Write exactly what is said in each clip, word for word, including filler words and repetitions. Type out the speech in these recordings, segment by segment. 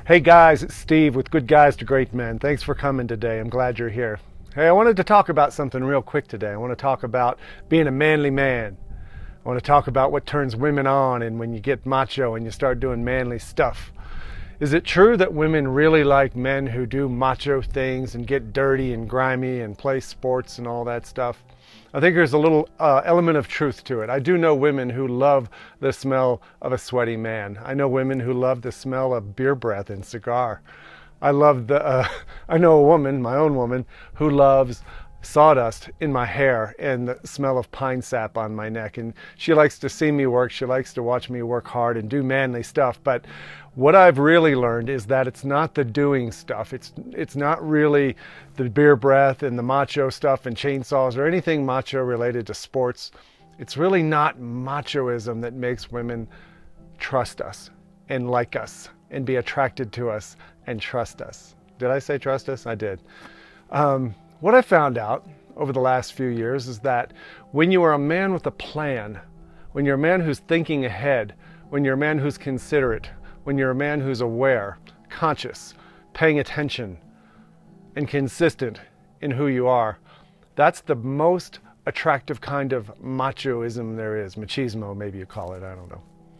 Hey guys, it's Steve with Good Guys to Great Men. Thanks for coming today. I'm glad you're here. Hey, I wanted to talk about something real quick today. I want to talk about being a manly man. I want to talk about what turns women on and when you get macho and you start doing manly stuff. Is it true that women really like men who do macho things and get dirty and grimy and play sports and all that stuff? I think there's a little uh, element of truth to it. I do know women who love the smell of a sweaty man. I know women who love the smell of beer breath and cigar. I love the, uh, I know a woman, my own woman, who loves sawdust in my hair and the smell of pine sap on my neck. And she likes to see me work. She likes to watch me work hard and do manly stuff. But what I've really learned is that it's not the doing stuff. It's it's not really the beer breath and the macho stuff and chainsaws or anything macho related to sports. It's really not machoism that makes women trust us and like us and be attracted to us and trust us. Did I say trust us? I did. Um, What I found out over the last few years is that when you are a man with a plan, when you're a man who's thinking ahead, when you're a man who's considerate, when you're a man who's aware, conscious, paying attention, and consistent in who you are, that's the most attractive kind of machoism there is. Machismo, maybe you call it, I don't know.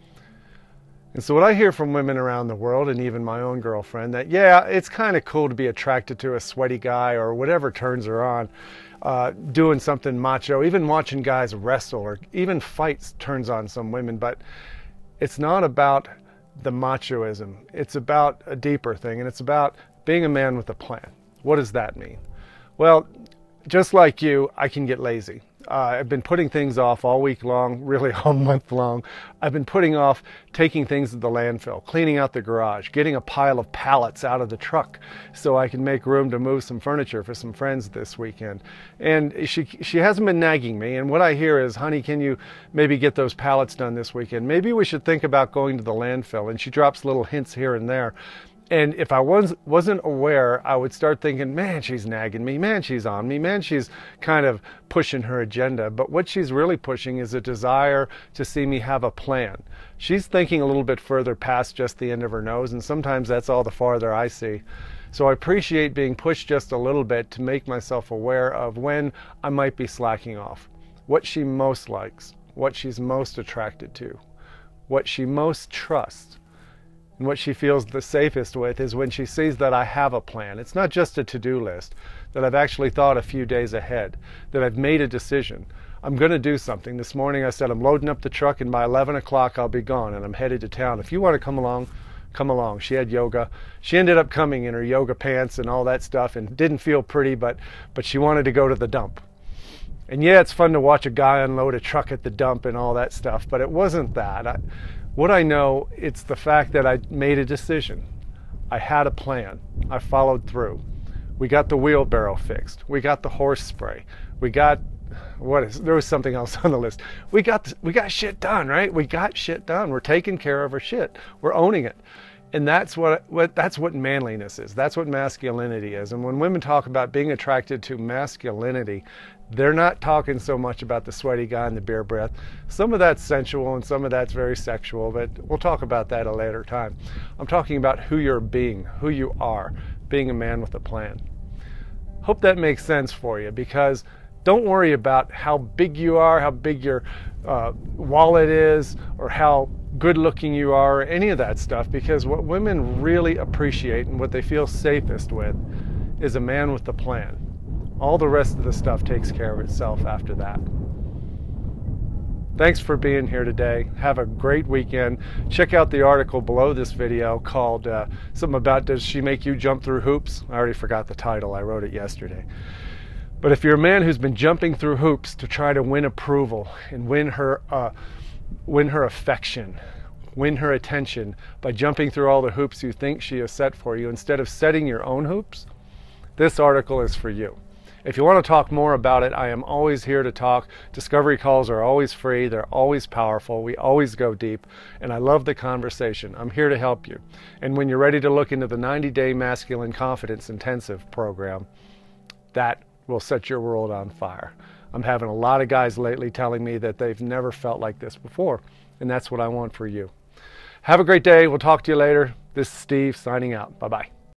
And so what I hear from women around the world, and even my own girlfriend, that yeah, it's kind of cool to be attracted to a sweaty guy or whatever turns her on, uh, doing something macho, even watching guys wrestle or even fights turns on some women, but it's not about the machoism. It's about a deeper thing, and it's about being a man with a plan. What does that mean? Well, just like you, I can get lazy. Uh, I've been putting things off all week long, really all month long. I've been putting off taking things to the landfill, cleaning out the garage, getting a pile of pallets out of the truck so I can make room to move some furniture for some friends this weekend. And she she hasn't been nagging me. And what I hear is, honey, can you maybe get those pallets done this weekend? Maybe we should think about going to the landfill. And she drops little hints here and there. And if I was, wasn't aware, I would start thinking, man, she's nagging me, man, she's on me, man, she's kind of pushing her agenda. But what she's really pushing is a desire to see me have a plan. She's thinking a little bit further past just the end of her nose, and sometimes that's all the farther I see. So I appreciate being pushed just a little bit to make myself aware of when I might be slacking off, what she most likes, what she's most attracted to, what she most trusts. And what she feels the safest with is when she sees that I have a plan. It's not just a to-do list, that I've actually thought a few days ahead, that I've made a decision. I'm going to do something. This morning I said I'm loading up the truck and by eleven o'clock I'll be gone and I'm headed to town. If you want to come along, come along. She had yoga. She ended up coming in her yoga pants and all that stuff and didn't feel pretty, but, but she wanted to go to the dump. And yeah, it's fun to watch a guy unload a truck at the dump and all that stuff, but it wasn't that. I, What I know, it's the fact that I made a decision. I had a plan. I followed through. We got the wheelbarrow fixed. We got the horse spray. We got, what is, there was something else on the list. We got, we got shit done, right? We got shit done. We're taking care of our shit. We're owning it. And that's what, what, that's what manliness is. That's what masculinity is. And when women talk about being attracted to masculinity, they're not talking so much about the sweaty guy and the beer breath. Some of that's sensual and some of that's very sexual, but we'll talk about that at a later time. I'm talking about who you're being, who you are, being a man with a plan. Hope that makes sense for you, because don't worry about how big you are, how big your uh, wallet is, or how good looking you are, or any of that stuff, because what women really appreciate and what they feel safest with is a man with a plan. All the rest of the stuff takes care of itself after that. Thanks for being here today. Have a great weekend. Check out the article below this video called uh, something about Does She Make You Jump Through Hoops? I already forgot the title. I wrote it yesterday. But if you're a man who's been jumping through hoops to try to win approval and win her, uh, win her affection, win her attention by jumping through all the hoops you think she has set for you instead of setting your own hoops, this article is for you. If you want to talk more about it, I am always here to talk. Discovery calls are always free. They're always powerful. We always go deep. And I love the conversation. I'm here to help you. And when you're ready to look into the ninety day Masculine Confidence Intensive program, that will set your world on fire. I'm having a lot of guys lately telling me that they've never felt like this before. And that's what I want for you. Have a great day. We'll talk to you later. This is Steve signing out. Bye-bye.